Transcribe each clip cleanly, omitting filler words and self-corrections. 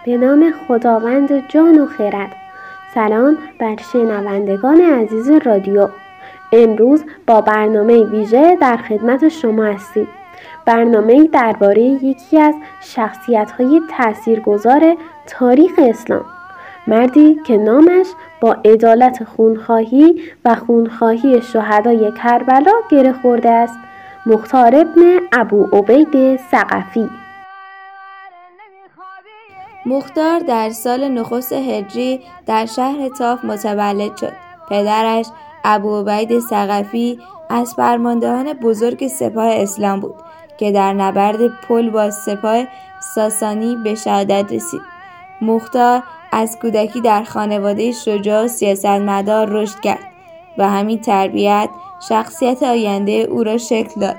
به نام خداوند جان و خرد. سلام بر شنوندگان عزیز رادیو. امروز با برنامه ویژه در خدمت شما هستیم. برنامه درباره یکی از شخصیت‌های تاثیرگذار تاریخ اسلام، مردی که نامش با عدالت خونخواهی و خونخواهی شهدای کربلا گره خورده است، مختار ابن ابوعبید ثقفی. مختار در سال نخست هجری در شهر طاف متولد شد. پدرش ابوعبید ثقفی از فرماندهان بزرگ سپاه اسلام بود که در نبرد پل با سپاه ساسانی به شهادت رسید. مختار از کودکی در خانواده شجاع و سیاستمدار رشد کرد و همین تربیت شخصیت آینده او را شکل داد.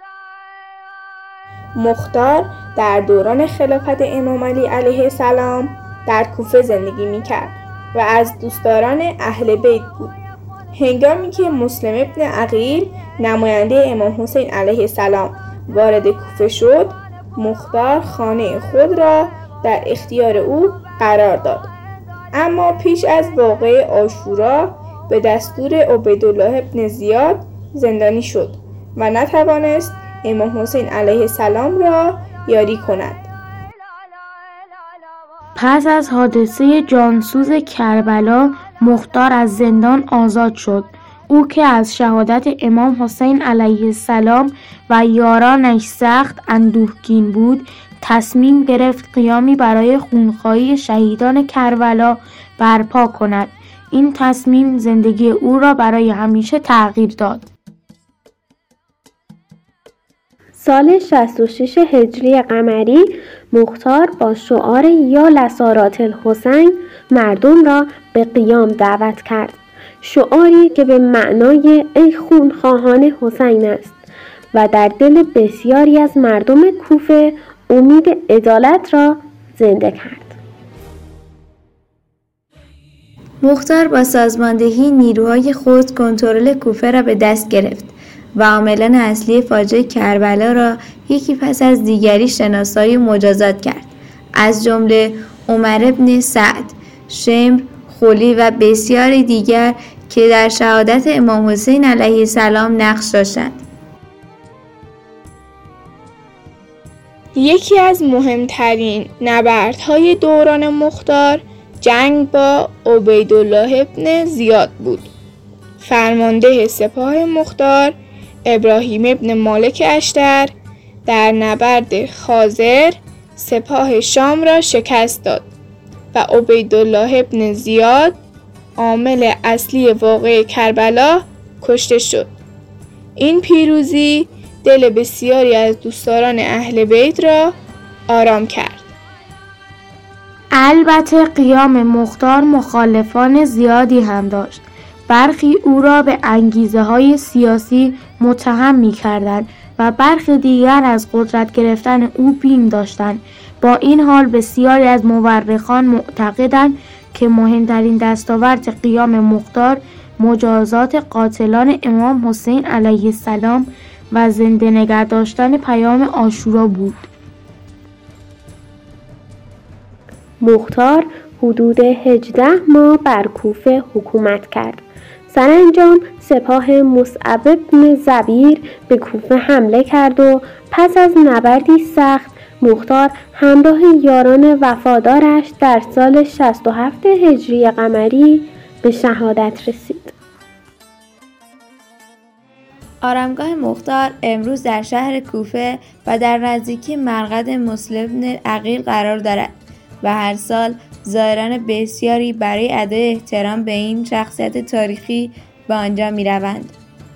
مختار در دوران خلافت امام علی علیه السلام در کوفه زندگی می‌کرد و از دوستداران اهل بیت بود. هنگامی که مسلم ابن عقیل نماینده امام حسین علیه السلام وارد کوفه شد، مختار خانه خود را در اختیار او قرار داد. اما پیش از واقعه عاشورا به دستور عبیدالله ابن زیاد زندانی شد و نتوانست امام حسین علیه السلام را یاری کند. پس از حادثه جانسوز کربلا، مختار از زندان آزاد شد. او که از شهادت امام حسین علیه السلام و یارانش سخت اندوهگین بود، تصمیم گرفت قیامی برای خونخواهی شهیدان کربلا برپا کند. این تصمیم زندگی او را برای همیشه تغییر داد. سال 66 هجری قمری، مختار با شعار یا لسارات الحسین مردم را به قیام دعوت کرد. شعاری که به معنای ای خونخواهان حسین است و در دل بسیاری از مردم کوفه امید عدالت را زنده کرد. مختار با سازماندهی نیروهای خود کنترل کوفه را به دست گرفت و عاملان اصلی فاجعه کربلا را یکی پس از دیگری شناسایی و مجازات کرد، از جمله عمر بن سعد، شمر، خلی و بسیاری دیگر که در شهادت امام حسین علیه السلام نقش داشتند. یکی از مهمترین نبردهای دوران مختار جنگ با عبیدالله ابن زیاد بود. فرمانده سپاه مختار ابراهیم ابن مالک اشتر در نبرد خازر سپاه شام را شکست داد و عبیدالله ابن زیاد، عامل اصلی واقعه کربلا، کشته شد. این پیروزی دل بسیاری از دوستداران اهل بیت را آرام کرد. البته قیام مختار مخالفان زیادی هم داشت. برخی او را به انگیزه‌های سیاسی متهم می‌کردند و برخی دیگر از قدرت گرفتن او بیم داشتند. با این حال بسیاری از مورخان معتقدند که مهمترین دستاورد قیام مختار مجازات قاتلان امام حسین علیه السلام و زنده نگه داشتن پیام عاشورا بود. مختار حدود 18 ماه بر کوفه حکومت کرد. سرانجام سپاه مصعب بن زبیر به کوفه حمله کرد و پس از نبردی سخت، مختار همراه یاران وفادارش در سال 67 هجری قمری به شهادت رسید. آرامگاه مختار امروز در شهر کوفه و در نزدیکی مرقد مسلم بن عقیل قرار دارد و هر سال زائران بسیاری برای ادای احترام به این شخصیت تاریخی به آنجا می روند.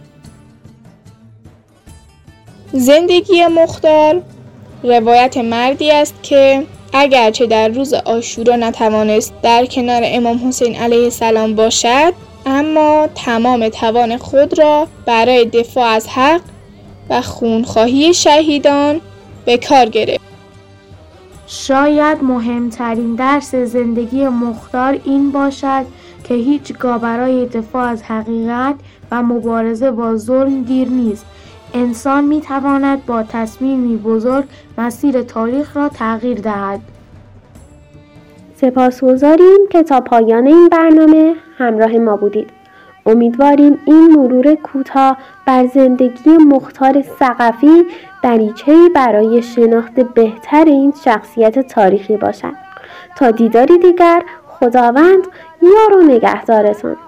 زندگی مختار روایت مردی است که اگرچه در روز عاشورا نتوانست در کنار امام حسین علیه السلام باشد، اما تمام توان خود را برای دفاع از حق و خونخواهی شهیدان به کار گرفت. شاید مهمترین درس زندگی مختار این باشد که هیچگاه برای دفاع از حقیقت و مبارزه با ظلم دیر نیست. انسان می‌تواند با تصمیمی بزرگ مسیر تاریخ را تغییر دهد. سپاسگزاریم که تا پایان این برنامه همراه ما بودید. امیدواریم این مرور کوتاه بر زندگی مختار ثقفی دریچه‌ای برای شناخت بهتر این شخصیت تاریخی باشد. تا دیداری دیگر، خداوند یار و نگهدارتان.